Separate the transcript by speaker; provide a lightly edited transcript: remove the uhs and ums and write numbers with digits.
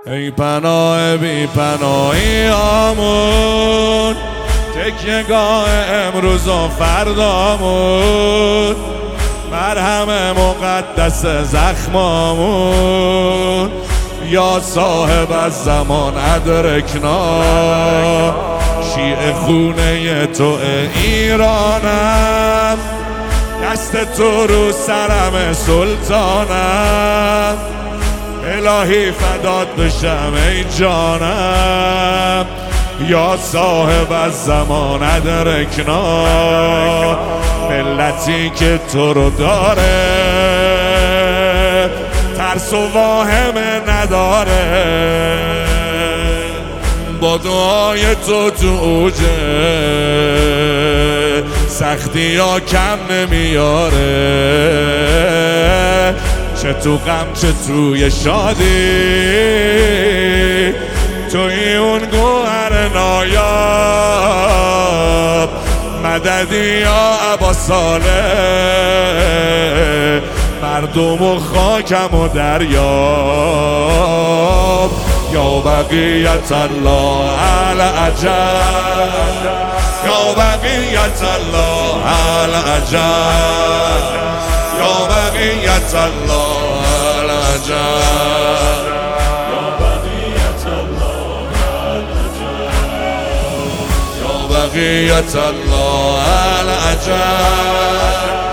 Speaker 1: ای پناه بی پناهی آمون، تکیهگاه امروز و فردامون، مرهم مقدس زخمامون. یا صاحب از زمان ادرکنا، شیعه خونه تو ایرانم، دست تو رو سرم سلطانم. الهی فدات بشم ای جانم، یا صاحب از زمان ادرکنا. ملتی که تو رو داره ترس و واهمه نداره، با دعای تو اوجه سختی ها کم نمیاره. چه تو غم چه توی شادی، توی اون گوهر نایاب. مددی یا ابا صالح، مردم و خاکم و دریاب. یا بقیت الله العجب، یا بقیت الله العجب، یا بقیت الله العجب، یا بقیت الله العجب، یا بقیت الله العجب.